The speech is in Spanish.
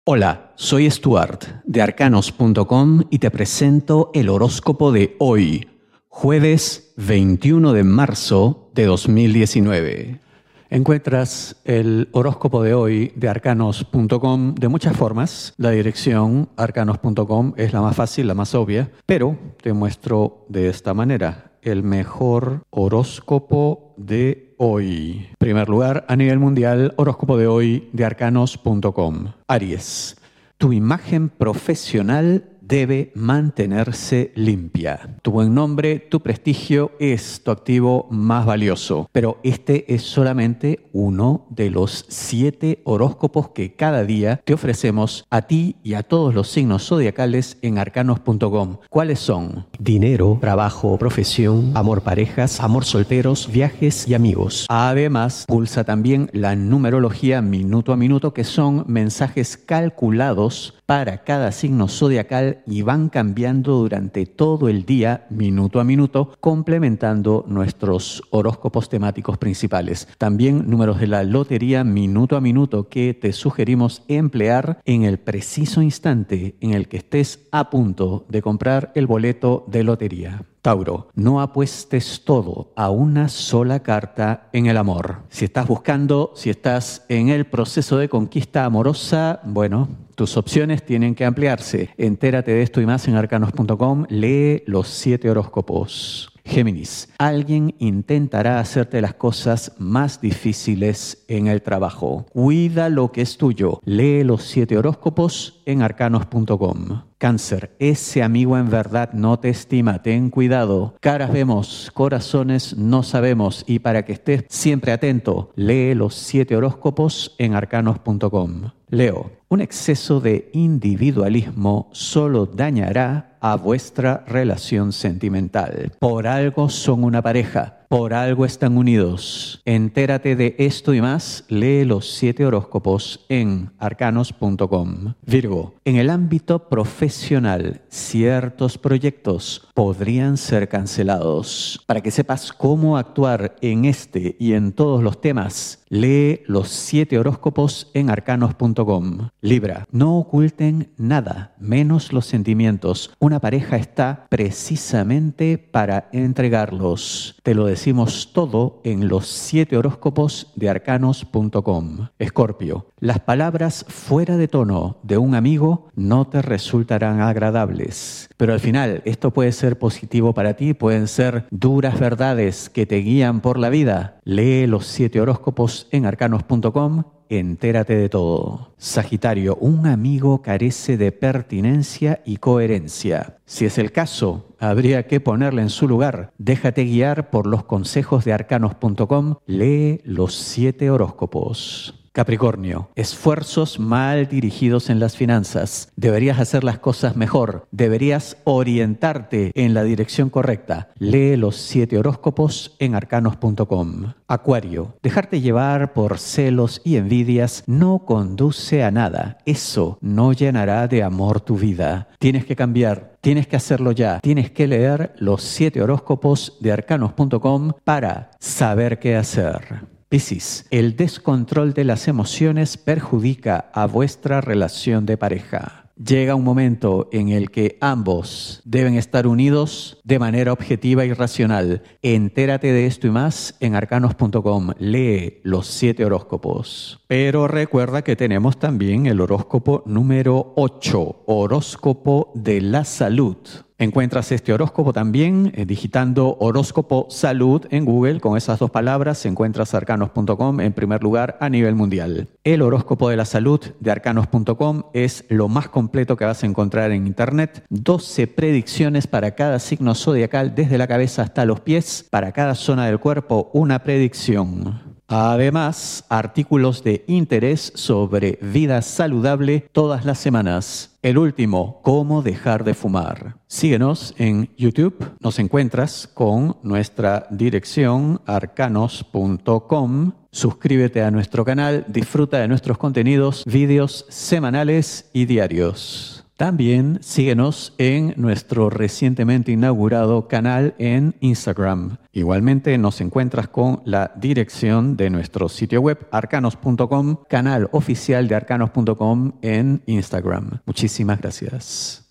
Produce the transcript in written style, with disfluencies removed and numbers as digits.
Hola, soy Stuart de Arcanos.com y te presento el horóscopo de hoy, jueves 21 de marzo de 2019. Encuentras el horóscopo de hoy de Arcanos.com de muchas formas. La dirección Arcanos.com es la más fácil, la más obvia, pero te muestro de esta manera el mejor horóscopo de hoy. En primer lugar, a nivel mundial, horóscopo de hoy de Arcanos.com. Aries, tu imagen profesional debe mantenerse limpia. Tu buen nombre, tu prestigio es tu activo más valioso. Pero este es solamente uno de los 7 horóscopos que cada día te ofrecemos a ti y a todos los signos zodiacales en Arcanos.com. ¿Cuáles son? Dinero, trabajo, profesión, amor parejas, amor solteros, viajes y amigos. Además, pulsa también la numerología minuto a minuto, que son mensajes calculados para cada signo zodiacal y van cambiando durante todo el día, minuto a minuto, complementando nuestros horóscopos temáticos principales. También números de la lotería minuto a minuto que te sugerimos emplear en el preciso instante en el que estés a punto de comprar el boleto de lotería. Tauro, no apuestes todo a una sola carta en el amor. Si estás en el proceso de conquista amorosa, bueno, tus opciones tienen que ampliarse. Entérate de esto y más en Arcanos.com. Lee los 7 horóscopos. Géminis, alguien intentará hacerte las cosas más difíciles en el trabajo. Cuida lo que es tuyo. Lee los 7 horóscopos en Arcanos.com. Cáncer, ese amigo en verdad no te estima, ten cuidado. Caras vemos, corazones no sabemos, y para que estés siempre atento, lee los 7 horóscopos en Arcanos.com. Leo, un exceso de individualismo solo dañará a vuestra relación sentimental. Por algo son una pareja. Por algo están unidos. Entérate de esto y más. Lee los 7 horóscopos en Arcanos.com. Virgo, en el ámbito profesional, ciertos proyectos podrían ser cancelados. Para que sepas cómo actuar en este y en todos los temas, lee los 7 horóscopos en Arcanos.com. Libra, no oculten nada, menos los sentimientos. Una pareja está precisamente para entregarlos. Te lo decimos todo en los 7 horóscopos de Arcanos.com. Escorpio, las palabras fuera de tono de un amigo no te resultarán agradables. Pero al final, esto puede ser positivo para ti, pueden ser duras verdades que te guían por la vida. Lee los 7 horóscopos en Arcanos.com. Entérate de todo. Sagitario, un amigo carece de pertinencia y coherencia. Si es el caso, habría que ponerle en su lugar. Déjate guiar por los consejos de Arcanos.com. Lee los 7 horóscopos. Capricornio, esfuerzos mal dirigidos en las finanzas. Deberías hacer las cosas mejor. Deberías orientarte en la dirección correcta. Lee los 7 horóscopos en Arcanos.com. Acuario, dejarte llevar por celos y envidias no conduce a nada. Eso no llenará de amor tu vida. Tienes que cambiar. Tienes que hacerlo ya. Tienes que leer los 7 horóscopos de Arcanos.com para saber qué hacer. Piscis, el descontrol de las emociones perjudica a vuestra relación de pareja. Llega un momento en el que ambos deben estar unidos de manera objetiva y racional. Entérate de esto y más en Arcanos.com. Lee los 7 horóscopos. Pero recuerda que tenemos también el horóscopo número 8, horóscopo de la salud. Encuentras este horóscopo también digitando horóscopo salud en Google. Con esas 2 palabras encuentras Arcanos.com en primer lugar a nivel mundial. El horóscopo de la salud de Arcanos.com es lo más completo que vas a encontrar en internet. 12 predicciones para cada signo zodiacal, desde la cabeza hasta los pies. Para cada zona del cuerpo, una predicción. Además, artículos de interés sobre vida saludable todas las semanas. El último, cómo dejar de fumar. Síguenos en YouTube. Nos encuentras con nuestra dirección arcanos.com. Suscríbete a nuestro canal, disfruta de nuestros contenidos, vídeos semanales y diarios. También síguenos en nuestro recientemente inaugurado canal en Instagram. Igualmente nos encuentras con la dirección de nuestro sitio web arcanos.com, canal oficial de arcanos.com en Instagram. Muchísimas gracias.